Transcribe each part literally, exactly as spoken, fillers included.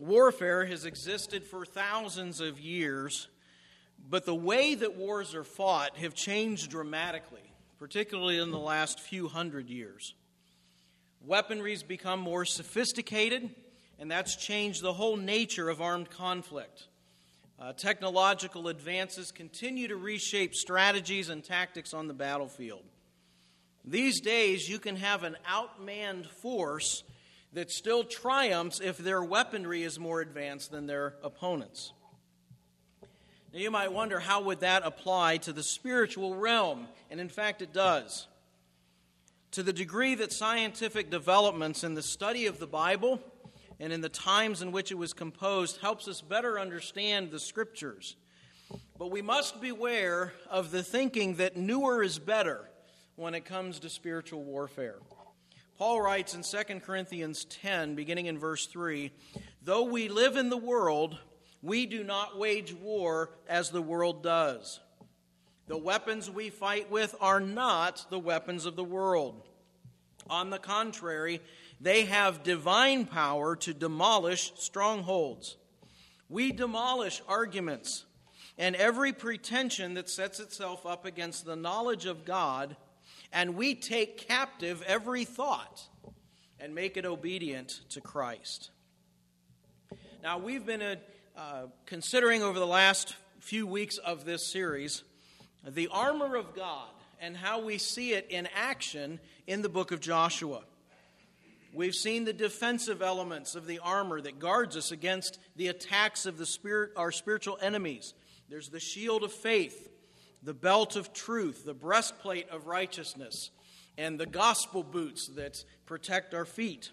Warfare has existed for thousands of years, but the way that wars are fought have changed dramatically, particularly in the last few hundred years. Weaponry's become more sophisticated, and that's changed the whole nature of armed conflict. Uh, technological advances continue to reshape strategies and tactics on the battlefield. These days, you can have an outmanned force that still triumphs if their weaponry is more advanced than their opponents. Now, you might wonder, how would that apply to the spiritual realm? And in fact, it does. To the degree that scientific developments in the study of the Bible and in the times in which it was composed helps us better understand the Scriptures. But we must beware of the thinking that newer is better when it comes to spiritual warfare. Paul writes in Second Corinthians ten, beginning in verse three, "Though we live in the world, we do not wage war as the world does. The weapons we fight with are not the weapons of the world. On the contrary, they have divine power to demolish strongholds. We demolish arguments and every pretension that sets itself up against the knowledge of God, and we take captive every thought and make it obedient to Christ." Now, we've been uh, uh, considering over the last few weeks of this series the armor of God and how we see it in action in the book of Joshua. We've seen the defensive elements of the armor that guards us against the attacks of the spirit, our spiritual enemies. There's the shield of faith, the belt of truth, the breastplate of righteousness, and the gospel boots that protect our feet.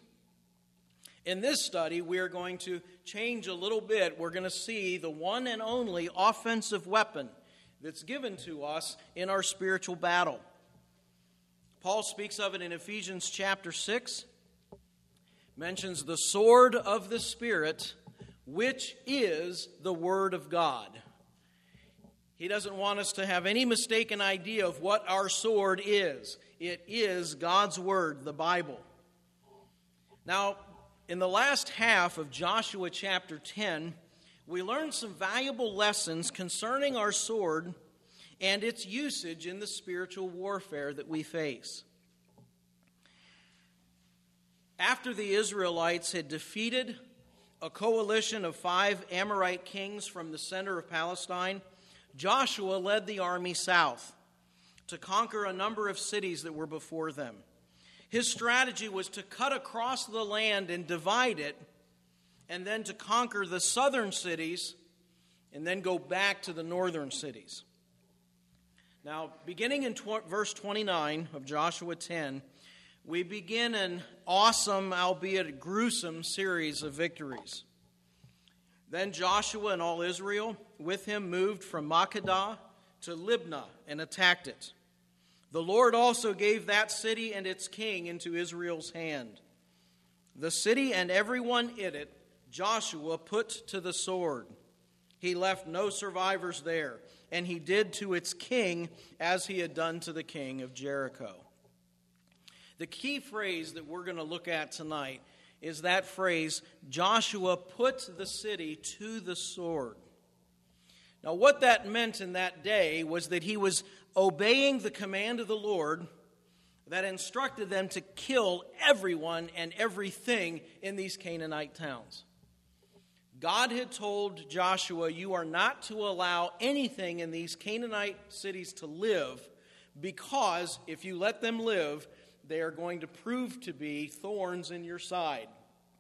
In this study, we are going to change a little bit. We're going to see the one and only offensive weapon that's given to us in our spiritual battle. Paul speaks of it in Ephesians chapter six, mentions the sword of the Spirit, which is the Word of God. He doesn't want us to have any mistaken idea of what our sword is. It is God's Word, the Bible. Now, in the last half of Joshua chapter ten, we learned some valuable lessons concerning our sword and its usage in the spiritual warfare that we face. After the Israelites had defeated a coalition of five Amorite kings from the center of Palestine, Joshua led the army south to conquer a number of cities that were before them. His strategy was to cut across the land and divide it, and then to conquer the southern cities, and then go back to the northern cities. Now, beginning in tw- verse twenty-nine of Joshua ten, we begin an awesome, albeit gruesome, series of victories. Then Joshua and all Israel with him moved from Makkedah to Libnah and attacked it. The Lord also gave that city and its king into Israel's hand. The city and everyone in it Joshua put to the sword. He left no survivors there, and he did to its king as he had done to the king of Jericho. The key phrase that we're going to look at tonight is that phrase, Joshua put the city to the sword. Now, what that meant in that day was that he was obeying the command of the Lord that instructed them to kill everyone and everything in these Canaanite towns. God had told Joshua, you are not to allow anything in these Canaanite cities to live, because if you let them live, they are going to prove to be thorns in your side.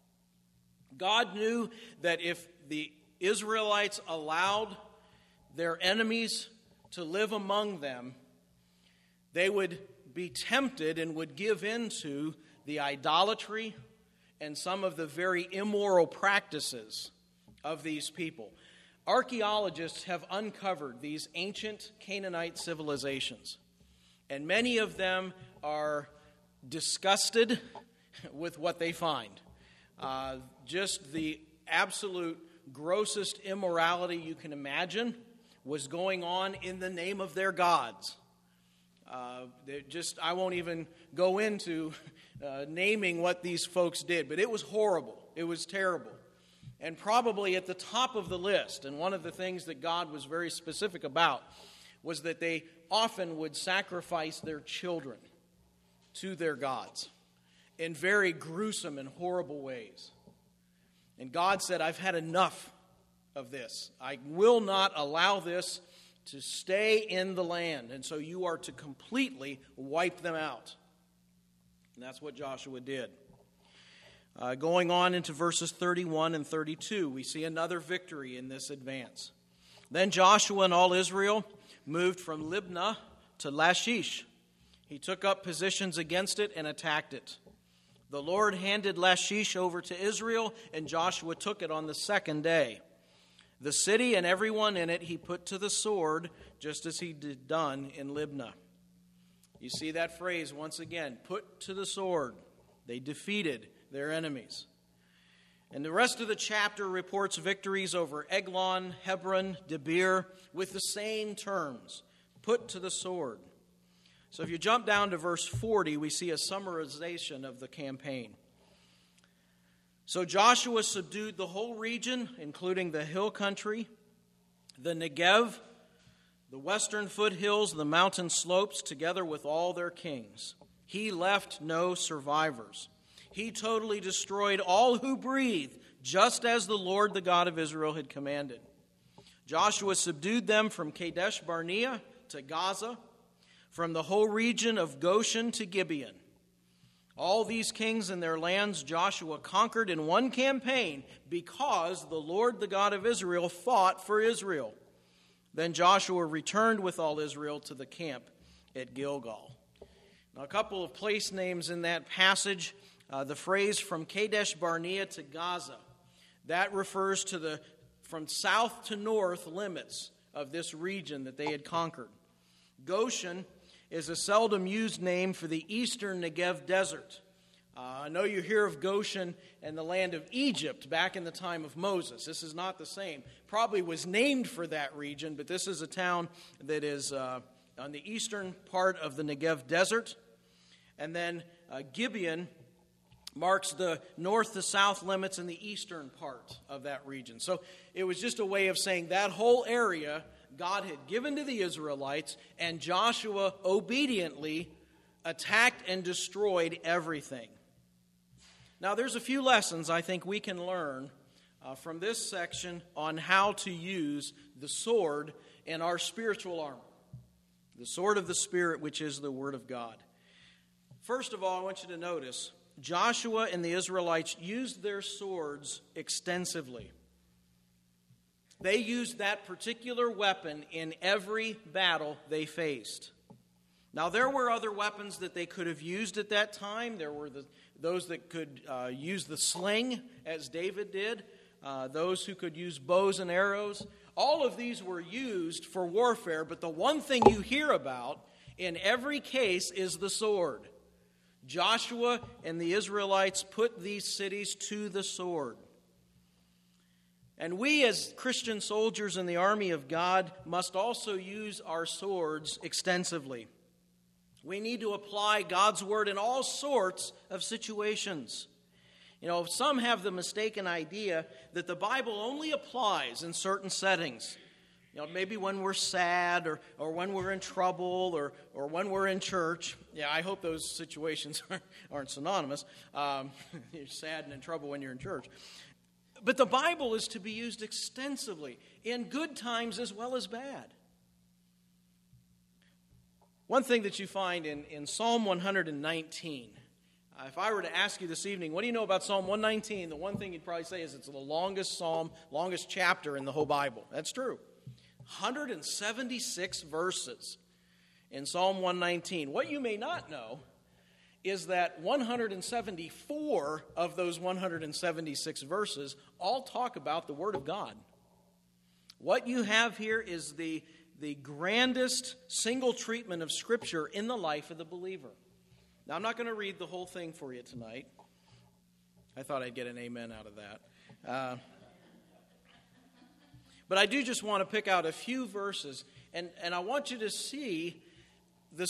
God knew that if the Israelites allowed their enemies to live among them, they would be tempted and would give in to the idolatry and some of the very immoral practices of these people. Archaeologists have uncovered these ancient Canaanite civilizations, and many of them are disgusted with what they find. Uh, just the absolute grossest immorality you can imagine was going on in the name of their gods. Uh, just I won't even go into uh, naming what these folks did, but it was horrible. It was terrible. And probably at the top of the list, and one of the things that God was very specific about, was that they often would sacrifice their children to their gods in very gruesome and horrible ways. And God said, I've had enough of this. I will not allow this to stay in the land. And so you are to completely wipe them out. And that's what Joshua did. Uh, going on into verses thirty-one and thirty-two, we see another victory in this advance. Then Joshua and all Israel moved from Libnah to Lachish. He took up positions against it and attacked it. The Lord handed Lachish over to Israel, and Joshua took it on the second day. The city and everyone in it he put to the sword, just as he did done in Libnah. You see that phrase once again, put to the sword. They defeated their enemies. And the rest of the chapter reports victories over Eglon, Hebron, Debir, with the same terms, put to the sword. So if you jump down to verse forty, we see a summarization of the campaign. So Joshua subdued the whole region, including the hill country, the Negev, the western foothills, the mountain slopes, together with all their kings. He left no survivors. He totally destroyed all who breathe, just as the Lord, the God of Israel, had commanded. Joshua subdued them from Kadesh Barnea to Gaza, from the whole region of Goshen to Gibeon. All these kings and their lands Joshua conquered in one campaign because the Lord, the God of Israel, fought for Israel. Then Joshua returned with all Israel to the camp at Gilgal. Now, a couple of place names in that passage. Uh, the phrase from Kadesh Barnea to Gaza, that refers to the from south to north limits of this region that they had conquered. Goshen is a seldom used name for the eastern Negev desert. Uh, I know you hear of Goshen and the land of Egypt back in the time of Moses. This is not the same. Probably was named for that region, but this is a town that is uh, on the eastern part of the Negev desert. And then uh, Gibeon marks the north to south limits in the eastern part of that region. So it was just a way of saying that whole area God had given to the Israelites, and Joshua obediently attacked and destroyed everything. Now, there's a few lessons I think we can learn uh, from this section on how to use the sword in our spiritual armor, the sword of the Spirit, which is the Word of God. First of all, I want you to notice Joshua and the Israelites used their swords extensively. They used that particular weapon in every battle they faced. Now, there were other weapons that they could have used at that time. There were the, those that could uh, use the sling, as David did, uh, those who could use bows and arrows. All of these were used for warfare, but the one thing you hear about in every case is the sword. Joshua and the Israelites put these cities to the sword. And we as Christian soldiers in the army of God must also use our swords extensively. We need to apply God's word in all sorts of situations. You know, some have the mistaken idea that the Bible only applies in certain settings. You know, maybe when we're sad or, or when we're in trouble or, or when we're in church. Yeah, I hope those situations aren't, aren't synonymous. Um, you're sad and in trouble when you're in church. But the Bible is to be used extensively in good times as well as bad. One thing that you find in, in Psalm one nineteen, uh, if I were to ask you this evening, what do you know about Psalm one nineteen? The one thing you'd probably say is it's the longest psalm, longest chapter in the whole Bible. That's true. one hundred seventy-six verses in Psalm one nineteen. What you may not know is that one hundred seventy-four of those one hundred seventy-six verses all talk about the Word of God. What you have here is the, the grandest single treatment of Scripture in the life of the believer. Now, I'm not going to read the whole thing for you tonight. I thought I'd get an amen out of that. Uh, but I do just want to pick out a few verses, and, and I want you to see the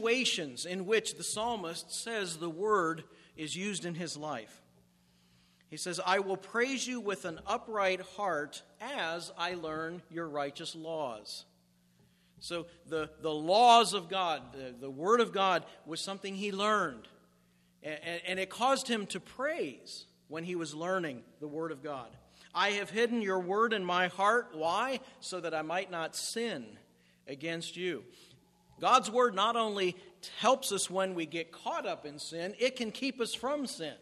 situations in which the psalmist says the word is used in his life. He says, I will praise you with an upright heart as I learn your righteous laws. So the, the laws of God, the, the Word of God, was something he learned. And, and it caused him to praise when he was learning the Word of God. I have hidden your word in my heart. Why? So that I might not sin against you. God's Word not only helps us when we get caught up in sin, it can keep us from sin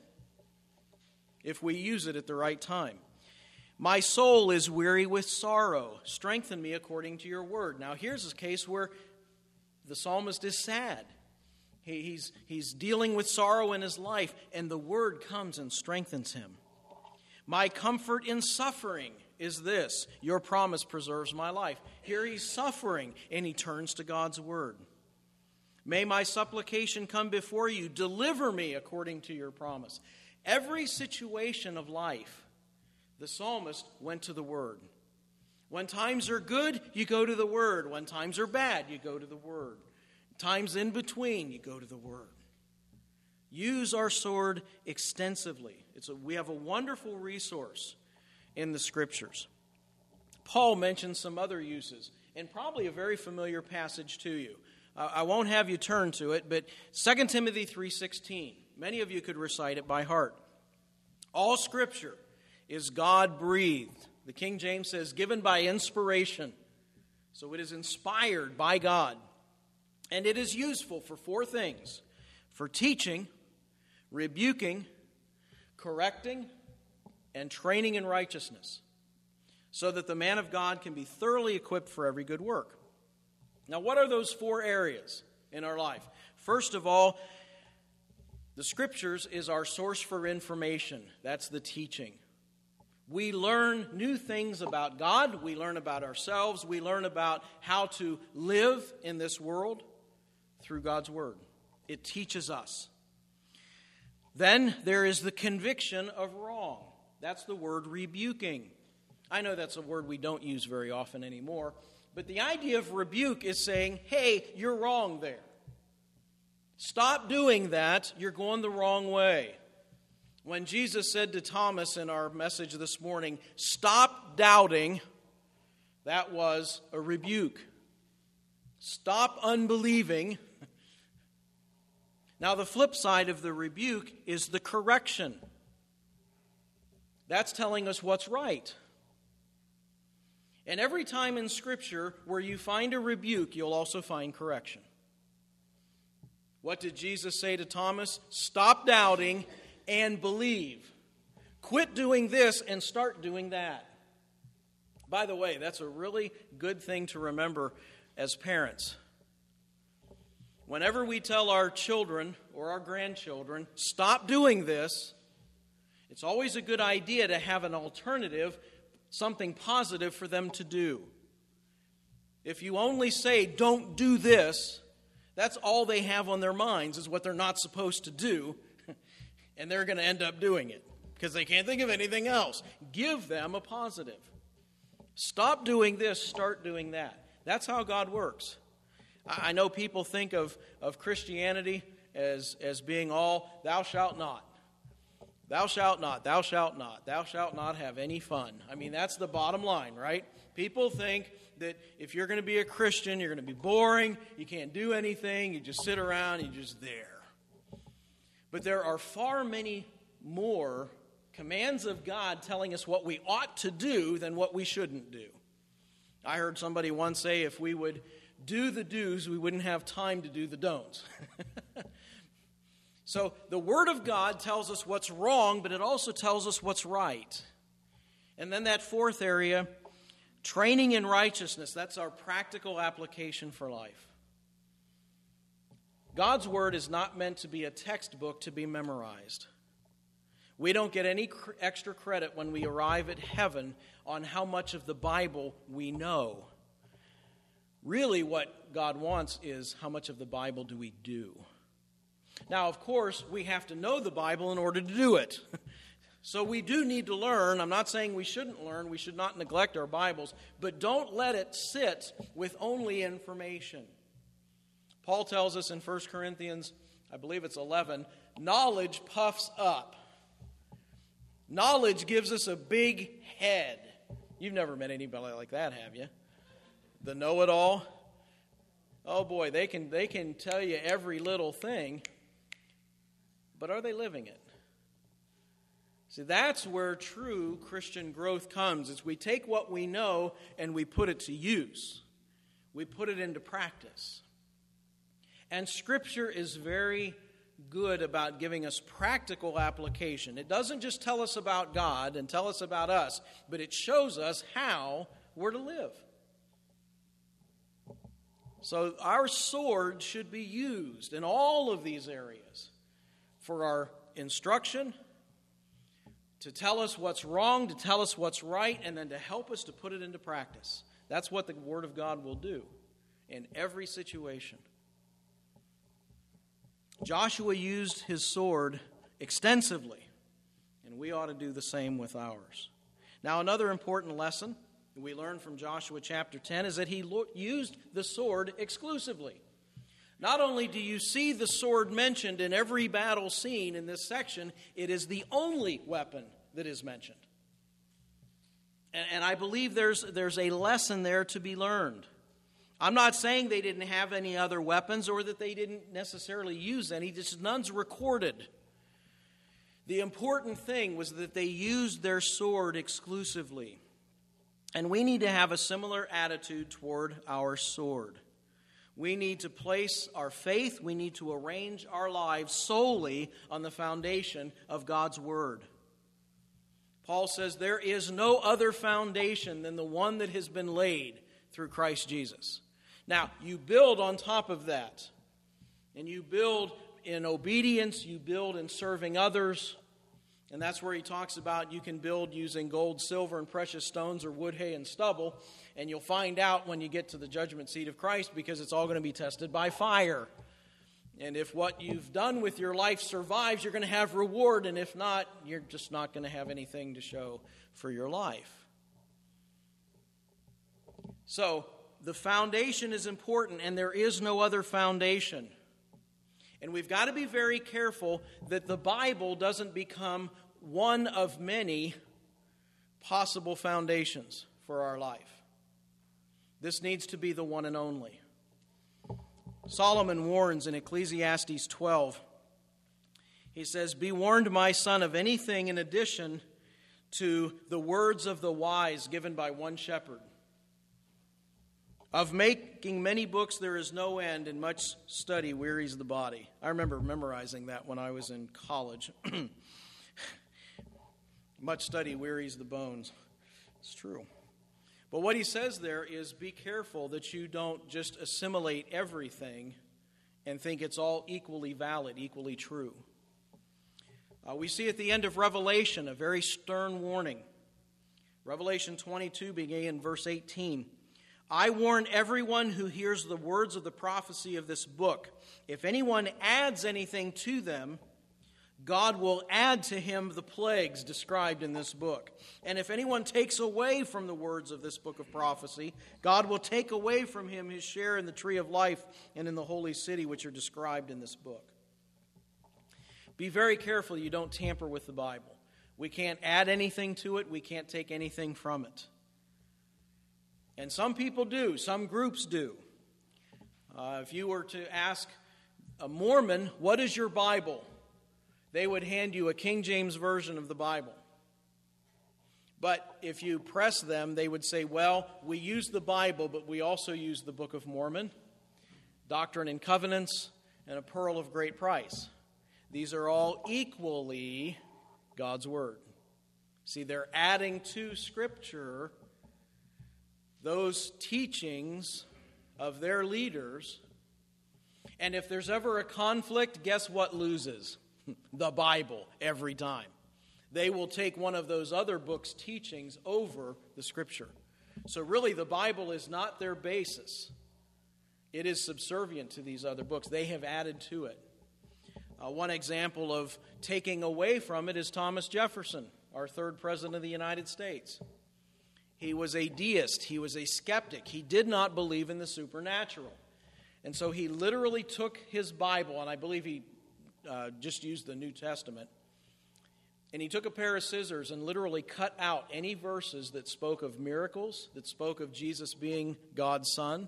if we use it at the right time. My soul is weary with sorrow. Strengthen me according to your word. Now here's a case where the psalmist is sad. He, he's, he's dealing with sorrow in his life, and the word comes and strengthens him. My comfort in suffering is this: your promise preserves my life. Here he's suffering, and he turns to God's word. May my supplication come before you. Deliver me according to your promise. Every situation of life, the psalmist went to the Word. When times are good, you go to the Word. When times are bad, you go to the Word. Times in between, you go to the Word. Use our sword extensively. It's a, we have a wonderful resource in the Scriptures. Paul mentions some other uses, and probably a very familiar passage to you. Uh, I won't have you turn to it, but Second Timothy three sixteen. Many of you could recite it by heart. All Scripture is God-breathed. The King James says, given by inspiration. So it is inspired by God. And it is useful for four things: for teaching, rebuking, correcting, and training in righteousness, so that the man of God can be thoroughly equipped for every good work. Now, what are those four areas in our life? First of all, the Scriptures is our source for information. That's the teaching. We learn new things about God. We learn about ourselves. We learn about how to live in this world through God's Word. It teaches us. Then there is the conviction of wrong. That's the word rebuking. I know that's a word we don't use very often anymore, but the idea of rebuke is saying, hey, you're wrong there. Stop doing that. You're going the wrong way. When Jesus said to Thomas in our message this morning, stop doubting, that was a rebuke. Stop unbelieving. Now, the flip side of the rebuke is the correction. That's telling us what's right. And every time in Scripture where you find a rebuke, you'll also find correction. What did Jesus say to Thomas? Stop doubting and believe. Quit doing this and start doing that. By the way, that's a really good thing to remember as parents. Whenever we tell our children or our grandchildren, stop doing this, it's always a good idea to have an alternative, something positive for them to do. If you only say, don't do this, that's all they have on their minds is what they're not supposed to do, and they're going to end up doing it because they can't think of anything else. Give them a positive. Stop doing this, start doing that. That's how God works. I know people think of, of Christianity as, as being all, thou shalt not. Thou shalt not, thou shalt not, thou shalt not have any fun. I mean, that's the bottom line, right? People think that if you're going to be a Christian, you're going to be boring, you can't do anything, you just sit around, you're just there. But there are far many more commands of God telling us what we ought to do than what we shouldn't do. I heard somebody once say if we would do the do's, we wouldn't have time to do the don'ts. So the Word of God tells us what's wrong, but it also tells us what's right. And then that fourth area, training in righteousness, that's our practical application for life. God's Word is not meant to be a textbook to be memorized. We don't get any cr- extra credit when we arrive at heaven on how much of the Bible we know. Really what God wants is how much of the Bible do we do. Now, of course, we have to know the Bible in order to do it. So we do need to learn. I'm not saying we shouldn't learn. We should not neglect our Bibles. But don't let it sit with only information. Paul tells us in First Corinthians, I believe it's eleven, knowledge puffs up. Knowledge gives us a big head. You've never met anybody like that, have you? The know-it-all. Oh boy, they can they can tell you every little thing, but are they living it? See, that's where true Christian growth comes. Is we take what we know and we put it to use. We put it into practice. And Scripture is very good about giving us practical application. It doesn't just tell us about God and tell us about us, but it shows us how we're to live. So our sword should be used in all of these areas for our instruction, to tell us what's wrong, to tell us what's right, and then to help us to put it into practice. That's what the Word of God will do in every situation. Joshua used his sword extensively, and we ought to do the same with ours. Now, another important lesson we learn from Joshua chapter ten is that he lo- used the sword exclusively. Not only do you see the sword mentioned in every battle scene in this section, it is the only weapon that is mentioned. And, and I believe there's, there's a lesson there to be learned. I'm not saying they didn't have any other weapons or that they didn't necessarily use any. Just none's recorded. The important thing was that they used their sword exclusively. And we need to have a similar attitude toward our sword. We need to place our faith, we need to arrange our lives solely on the foundation of God's Word. Paul says there is no other foundation than the one that has been laid through Christ Jesus. Now, you build on top of that. And you build in obedience, you build in serving others. And that's where he talks about you can build using gold, silver, and precious stones, or wood, hay, and stubble. And you'll find out when you get to the judgment seat of Christ, because it's all going to be tested by fire. And if what you've done with your life survives, you're going to have reward. And if not, you're just not going to have anything to show for your life. So, the foundation is important, and there is no other foundation. And we've got to be very careful that the Bible doesn't become one of many possible foundations for our life. This needs to be the one and only. Solomon warns in Ecclesiastes twelve. He says, "Be warned, my son, of anything in addition to the words of the wise given by one shepherd. Of making many books there is no end, and much study wearies the body." I remember memorizing that when I was in college. Much study wearies the bones. It's true. But what he says there is be careful that you don't just assimilate everything and think it's all equally valid, equally true. Uh, we see at the end of Revelation a very stern warning. Revelation twenty-two, beginning in verse eighteen. "I warn everyone who hears the words of the prophecy of this book. If anyone adds anything to them, God will add to him the plagues described in this book. And if anyone takes away from the words of this book of prophecy, God will take away from him his share in the tree of life and in the holy city, which are described in this book." Be very careful you don't tamper with the Bible. We can't add anything to it. We can't take anything from it. And some people do. Some groups do. Uh, if you were to ask a Mormon, "What is your Bible?" they would hand you a King James version of the Bible. But if you press them, they would say, "Well, we use the Bible, but we also use the Book of Mormon, Doctrine and Covenants, and a Pearl of Great Price. These are all equally God's Word." See, they're adding to Scripture those teachings of their leaders. And if there's ever a conflict, guess what loses? The Bible, every time. They will take one of those other books' teachings over the Scripture. So really, the Bible is not their basis. It is subservient to these other books. They have added to it. Uh, one example of taking away from it is Thomas Jefferson, our third president of the United States. He was a deist. He was a skeptic. He did not believe in the supernatural. And so he literally took his Bible, and I believe he uh, just used the New Testament, And he took a pair of scissors and literally cut out any verses that spoke of miracles, that spoke of Jesus being God's Son.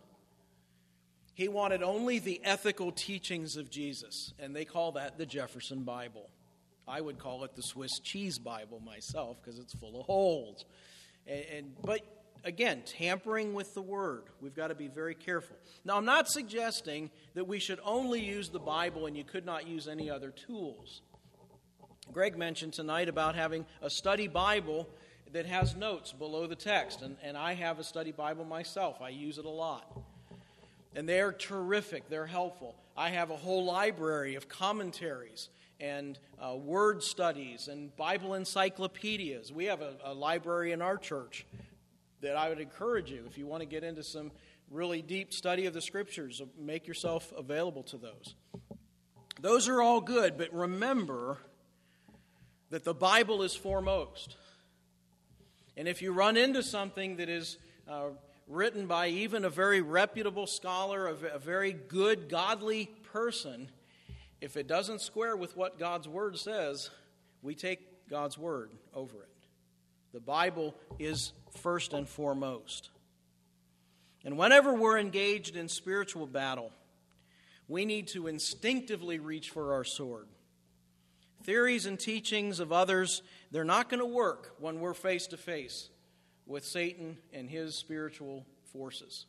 He wanted only the ethical teachings of Jesus, and they call that the Jefferson Bible. I would call it the Swiss cheese Bible myself because it's full of holes. And, and but again, tampering with the Word. We've got to be very careful. Now, I'm not suggesting that we should only use the Bible and you could not use any other tools. Greg mentioned tonight about having a study Bible that has notes below the text, and, and I have a study Bible myself. I use it a lot. And they're terrific. They're helpful. I have a whole library of commentaries and uh, word studies and Bible encyclopedias. We have a, a library in our church that I would encourage you, if you want to get into some really deep study of the Scriptures, make yourself available to those. Those are all good, but remember that the Bible is foremost. And if you run into something that is uh, written by even a very reputable scholar, a, a very good, godly person, if it doesn't square with what God's Word says, we take God's Word over it. The Bible is first and foremost. And whenever we're engaged in spiritual battle, we need to instinctively reach for our sword. Theories and teachings of others, they're not going to work when we're face to face with Satan and his spiritual forces.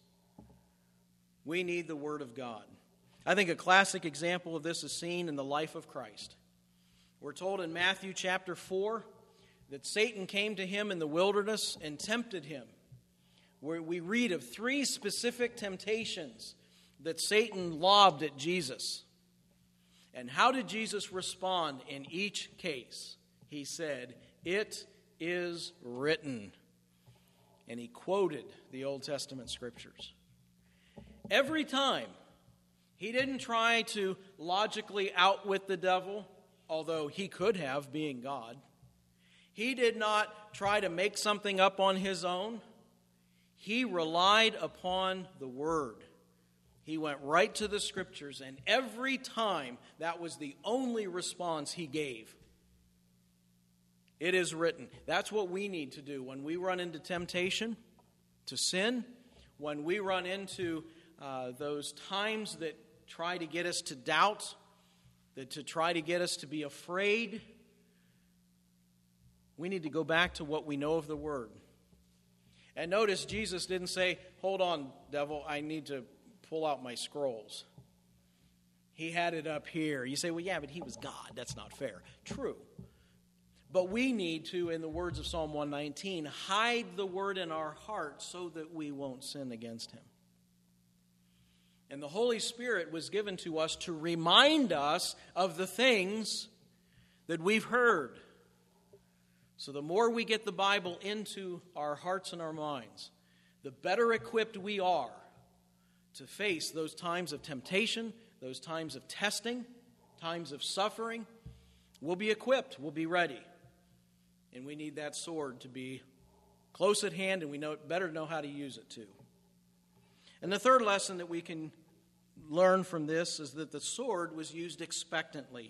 We need the Word of God. I think a classic example of this is seen in the life of Christ. We're told in Matthew chapter four that Satan came to him in the wilderness and tempted him. Where we read of three specific temptations that Satan lobbed at Jesus. And how did Jesus respond in each case? He said, "It is written." And he quoted the Old Testament scriptures. Every time, he didn't try to logically outwit the devil, although he could have, being God. He did not try to make something up on his own. He relied upon the Word. He went right to the Scriptures, and every time that was the only response he gave. It is written. That's what we need to do when we run into temptation, to sin, when we run into uh, those times that try to get us to doubt, that to try to get us to be afraid. We need to go back to what we know of the Word. And notice Jesus didn't say, "Hold on, devil, I need to pull out my scrolls." He had it up here. You say, "Well, yeah, but he was God. That's not fair." True. But we need to, in the words of Psalm one nineteen, hide the Word in our hearts so that we won't sin against Him. And the Holy Spirit was given to us to remind us of the things that we've heard. So the more we get the Bible into our hearts and our minds, the better equipped we are to face those times of temptation, those times of testing, times of suffering. We'll be equipped. We'll be ready. And we need that sword to be close at hand, and we know better know how to use it too. And the third lesson that we can learn from this is that the sword was used expectantly.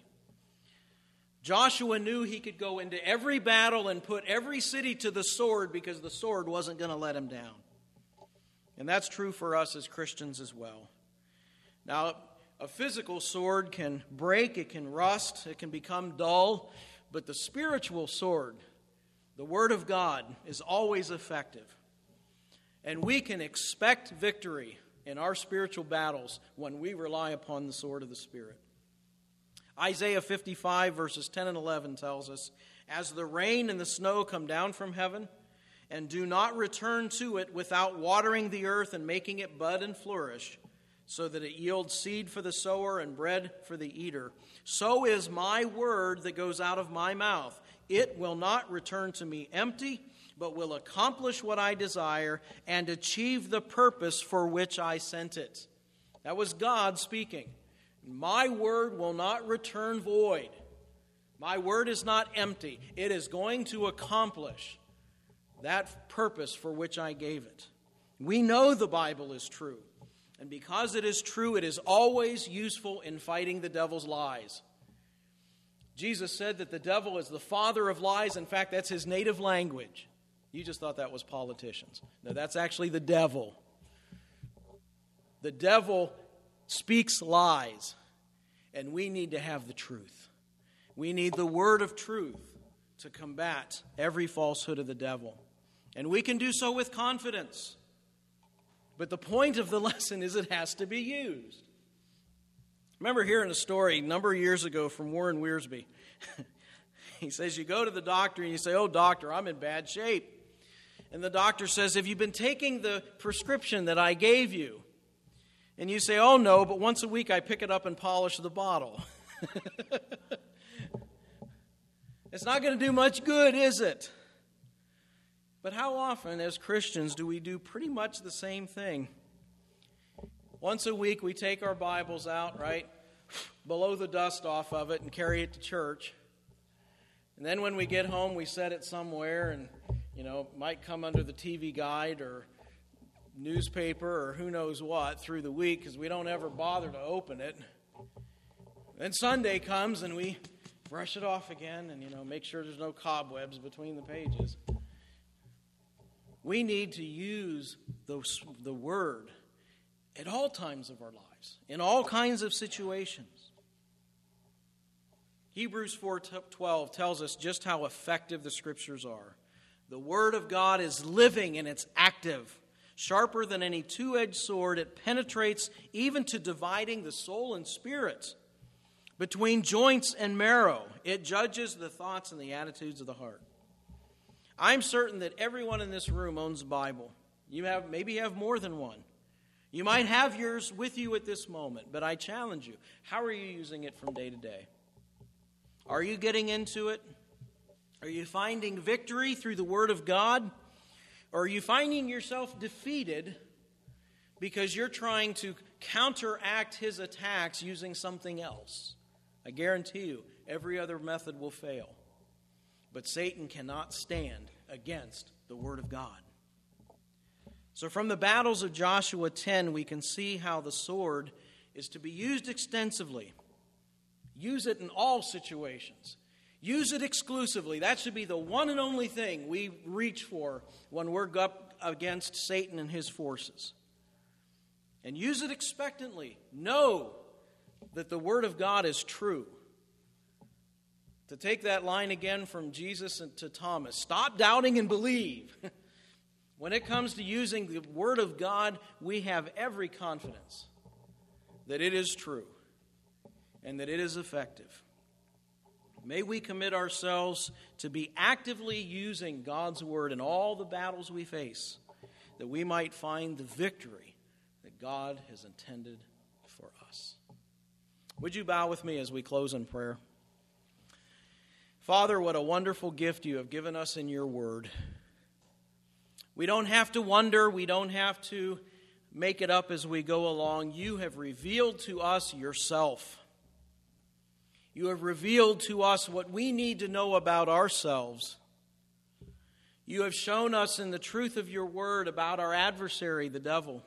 Joshua knew he could go into every battle and put every city to the sword because the sword wasn't going to let him down. And that's true for us as Christians as well. Now, a physical sword can break, it can rust, it can become dull, but the spiritual sword, the Word of God, is always effective. And we can expect victory in our spiritual battles when we rely upon the sword of the Spirit. Isaiah fifty-five, verses ten and eleven tells us, "As the rain and the snow come down from heaven, and do not return to it without watering the earth and making it bud and flourish, so that it yields seed for the sower and bread for the eater, so is my word that goes out of my mouth. It will not return to me empty, but will accomplish what I desire and achieve the purpose for which I sent it." That was God speaking. My word will not return void. My word is not empty. It is going to accomplish that purpose for which I gave it. We know the Bible is true. And because it is true, it is always useful in fighting the devil's lies. Jesus said that the devil is the father of lies. In fact, that's his native language. You just thought that was politicians. No, that's actually the devil. The devil speaks lies, and we need to have the truth. We need the word of truth to combat every falsehood of the devil. And we can do so with confidence. But the point of the lesson is it has to be used. I remember hearing a story a number of years ago from Warren Wiersbe. He says, you go to the doctor and you say, oh, doctor, I'm in bad shape. And the doctor says, have you been taking the prescription that I gave you? And you say, oh, no, but once a week I pick it up and polish the bottle. It's not going to do much good, is it? But how often as Christians do we do pretty much the same thing? Once a week we take our Bibles out, right, blow the dust off of it and carry it to church. And then when we get home, we set it somewhere and, you know, it might come under the T V guide or newspaper or who knows what through the week because we don't ever bother to open it. Then Sunday comes and we brush it off again and, you know, make sure there's no cobwebs between the pages. We need to use the, the Word at all times of our lives, in all kinds of situations. Hebrews four twelve tells us just how effective the Scriptures are. The Word of God is living and it's active. Sharper than any two-edged sword, it penetrates even to dividing the soul and spirit, between joints and marrow. It judges the thoughts and the attitudes of the heart. I'm certain that everyone in this room owns a Bible. You have maybe you have more than one. You might have yours with you at this moment, but I challenge you, how are you using it from day to day? Are you getting into it? Are you finding victory through the Word of God? Or are you finding yourself defeated because you're trying to counteract his attacks using something else? I guarantee you, every other method will fail. But Satan cannot stand against the Word of God. So from the battles of Joshua ten, we can see how the sword is to be used extensively. Use it in all situations. Use it exclusively. That should be the one and only thing we reach for when we're up against Satan and his forces. And use it expectantly. Know that the Word of God is true. To take that line again from Jesus and to Thomas, stop doubting and believe. When it comes to using the Word of God, we have every confidence that it is true and that it is effective. May we commit ourselves to be actively using God's Word in all the battles we face, that we might find the victory that God has intended for us. Would you bow with me as we close in prayer? Father, what a wonderful gift you have given us in your Word. We don't have to wonder. We don't have to make it up as we go along. You have revealed to us yourself. You have revealed to us what we need to know about ourselves. You have shown us in the truth of your word about our adversary, the devil.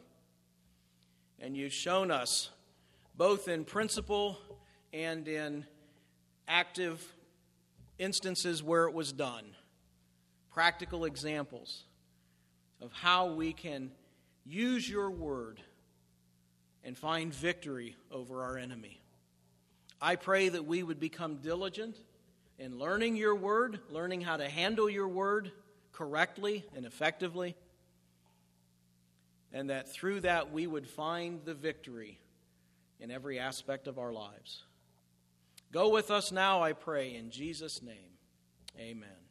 And you've shown us, both in principle and in active instances where it was done, practical examples of how we can use your word and find victory over our enemy. I pray that we would become diligent in learning your word, learning how to handle your word correctly and effectively, and that through that we would find the victory in every aspect of our lives. Go with us now, I pray, in Jesus' name. Amen.